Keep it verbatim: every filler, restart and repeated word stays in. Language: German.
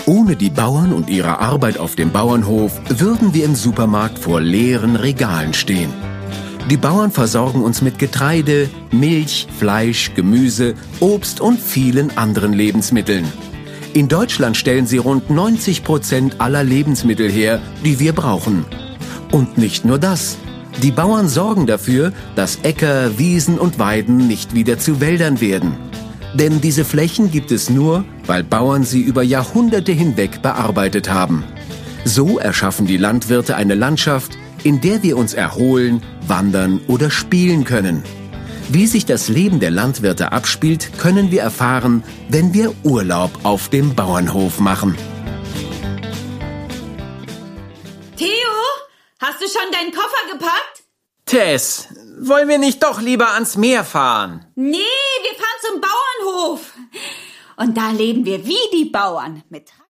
Ohne die Bauern und ihre Arbeit auf dem Bauernhof würden wir im Supermarkt vor leeren Regalen stehen. Die Bauern versorgen uns mit Getreide, Milch, Fleisch, Gemüse, Obst und vielen anderen Lebensmitteln. In Deutschland stellen sie rund neunzig Prozent aller Lebensmittel her, die wir brauchen. Und nicht nur das. Die Bauern sorgen dafür, dass Äcker, Wiesen und Weiden nicht wieder zu Wäldern werden. Denn diese Flächen gibt es nur, weil Bauern sie über Jahrhunderte hinweg bearbeitet haben. So erschaffen die Landwirte eine Landschaft, in der wir uns erholen, wandern oder spielen können. Wie sich das Leben der Landwirte abspielt, können wir erfahren, wenn wir Urlaub auf dem Bauernhof machen. Theo, hast du schon deinen Koffer gepackt? Tess, wollen wir nicht doch lieber ans Meer fahren? Nee, wir fahren zum Bauernhof. Und da leben wir wie die Bauern mit